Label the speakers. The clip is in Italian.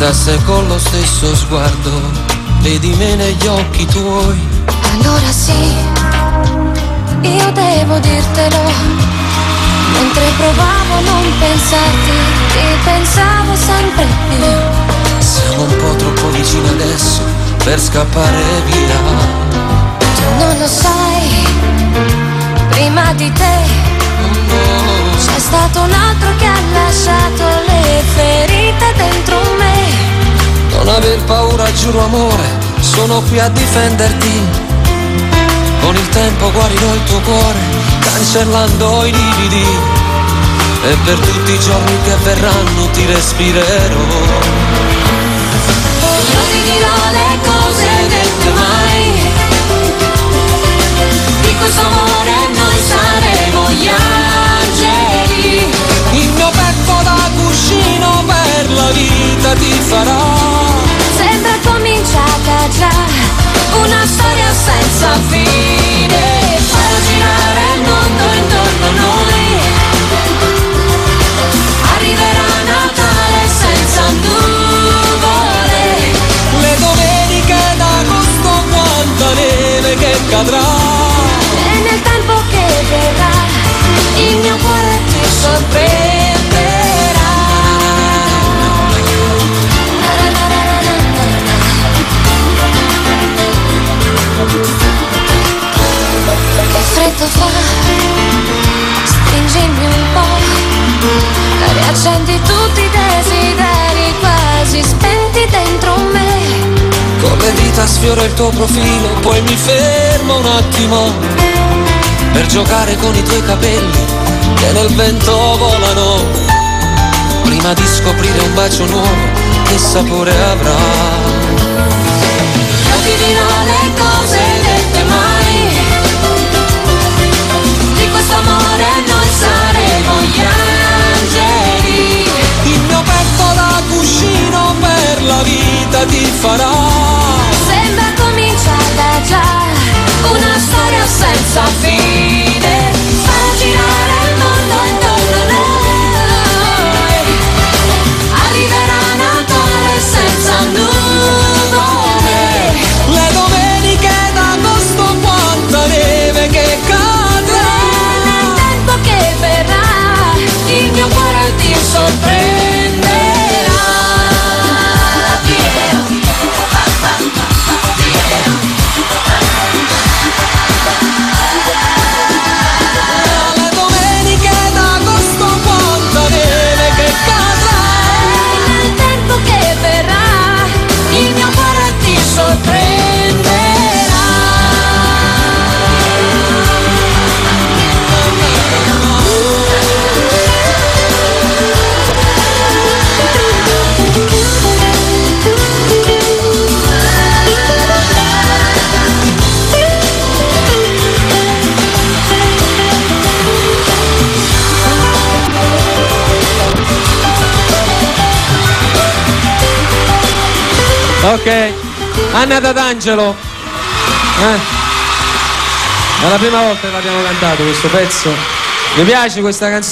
Speaker 1: Chissà se con lo stesso sguardo vedi me negli occhi tuoi.
Speaker 2: Allora sì, io devo dirtelo, mentre provavo a non pensarti, ti pensavo sempre più.
Speaker 1: Siamo un po' troppo vicini adesso per scappare via.
Speaker 2: Tu non lo sai, prima di te c'è stato un altro che ha lasciato le ferite dentro me.
Speaker 1: Non aver paura, giuro amore, sono qui a difenderti. Con il tempo guarirò il tuo cuore, cancellando i lividi. E per tutti i giorni che verranno ti respirerò.
Speaker 2: Io ti dirò le cose dette mai. Di questo amore noi saremo gli angeli.
Speaker 1: Il mio petto da cuscino per la vita ti farà.
Speaker 2: Sembra cominciata già una storia senza fine. Farò girare il mondo intorno a noi. Arriverà Natale senza nuvole.
Speaker 1: Le domeniche d'agosto quanta neve che cadrà.
Speaker 2: E nel tempo che verrà il mio cuore ti sorprenderà. Che freddo fa, stringimi un po', riaccendi tutti i desideri quasi spenti dentro me.
Speaker 1: Con le dita sfioro il tuo profilo, poi mi fermo un attimo per giocare con i tuoi capelli che nel vento volano. Prima di scoprire un bacio nuovo, che sapore avrà.
Speaker 2: Io ti dirò le cose dette mai. Di questo amore noi saremo gli angeli.
Speaker 1: Il mio petto da cuscino per la vita ti farà.
Speaker 2: Sembra cominciata già una storia senza fine. Farò girare il mondo intorno a noi. Arriverà Natale senza nuvole.
Speaker 1: Le domeniche d'agosto quanta neve che cadrà.
Speaker 2: Nel tempo che verrà il mio cuore ti sorprenderà.
Speaker 1: Le domeniche d'agosto quanta neve che cadrà.
Speaker 2: Nel tempo che verrà il mio cuore ti sorprenderà.
Speaker 1: Ok, Anna D'Angelo. È la prima volta che l'abbiamo cantato questo pezzo. Mi piace questa canzone.